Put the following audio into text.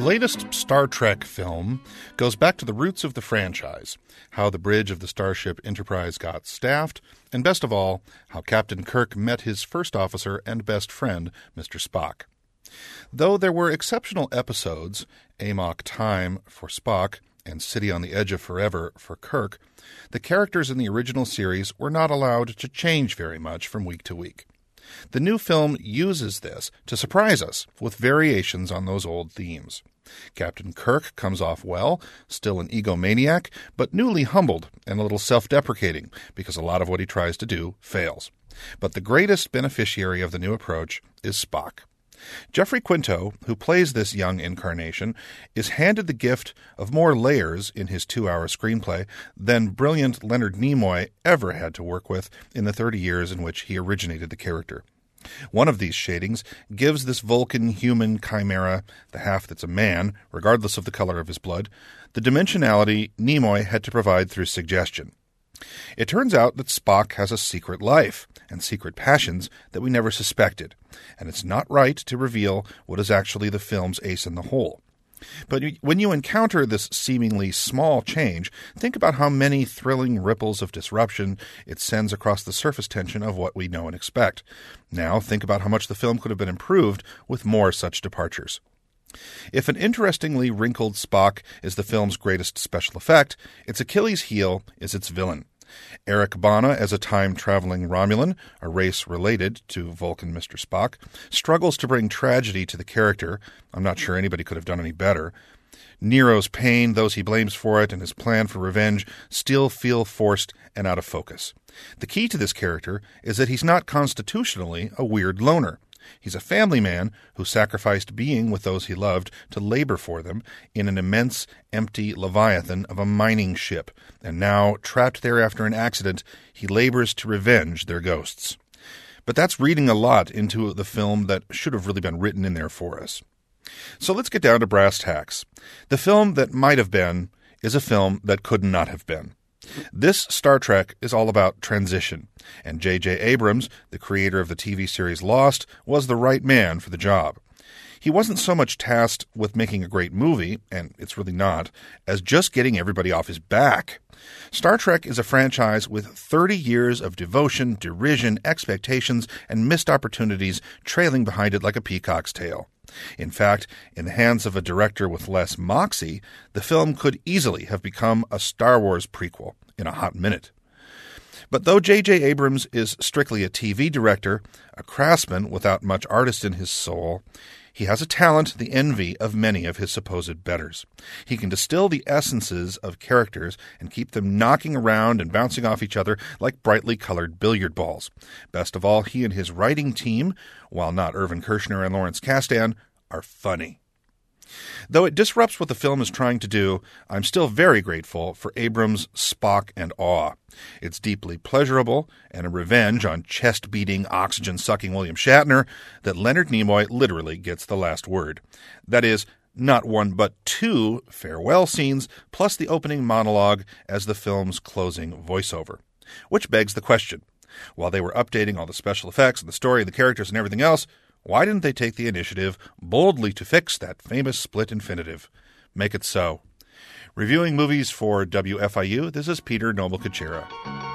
latest Star Trek film goes back to the roots of the franchise, how the bridge of the Starship Enterprise got staffed, and best of all, how Captain Kirk met his first officer and best friend, Mr. Spock. Though there were exceptional episodes, Amok Time for Spock and City on the Edge of Forever for Kirk, the characters in the original series were not allowed to change very much from week to week. The new film uses this to surprise us with variations on those old themes. Captain Kirk comes off well, still an egomaniac, but newly humbled and a little self-deprecating because a lot of what he tries to do fails. But the greatest beneficiary of the new approach is Spock. Jeffrey Quinto, who plays this young incarnation, is handed the gift of more layers in his 2-hour screenplay than brilliant Leonard Nimoy ever had to work with in the 30 years in which he originated the character. One of these shadings gives this Vulcan human chimera, the half that's a man, regardless of the color of his blood, the dimensionality Nimoy had to provide through suggestion. It turns out that Spock has a secret life and secret passions that we never suspected, and it's not right to reveal what is actually the film's ace in the hole. But when you encounter this seemingly small change, think about how many thrilling ripples of disruption it sends across the surface tension of what we know and expect. Now think about how much the film could have been improved with more such departures. If an interestingly wrinkled Spock is the film's greatest special effect, its Achilles heel is its villain. Eric Bana, as a time-traveling Romulan, a race related to Vulcan Mr. Spock, struggles to bring tragedy to the character. I'm not sure anybody could have done any better. Nero's pain, those he blames for it, and his plan for revenge still feel forced and out of focus. The key to this character is that he's not constitutionally a weird loner. He's a family man who sacrificed being with those he loved to labor for them in an immense, empty leviathan of a mining ship, and now, trapped there after an accident, he labors to revenge their ghosts. But that's reading a lot into the film that should have really been written in there for us. So let's get down to brass tacks. The film that might have been is a film that could not have been. This Star Trek is all about transition, and J.J. Abrams, the creator of the TV series Lost, was the right man for the job. He wasn't so much tasked with making a great movie, and it's really not, as just getting everybody off his back. Star Trek is a franchise with 30 years of devotion, derision, expectations, and missed opportunities trailing behind it like a peacock's tail. In fact, in the hands of a director with less moxie, the film could easily have become a Star Wars prequel in a hot minute. But though J.J. Abrams is strictly a TV director, a craftsman without much artist in his soul, he has a talent the envy of many of his supposed betters. He can distill the essences of characters and keep them knocking around and bouncing off each other like brightly colored billiard balls. Best of all, he and his writing team, while not Irvin Kershner and Lawrence Kasdan, are funny. Though it disrupts what the film is trying to do, I'm still very grateful for Abrams' Spock and Awe. It's deeply pleasurable and a revenge on chest-beating, oxygen-sucking William Shatner that Leonard Nimoy literally gets the last word. That is, not one but two farewell scenes, plus the opening monologue as the film's closing voiceover. Which begs the question, while they were updating all the special effects and the story and the characters and everything else, why didn't they take the initiative boldly to fix that famous split infinitive? Make it so. Reviewing movies for WFIU, this is Peter Noble-Kachera.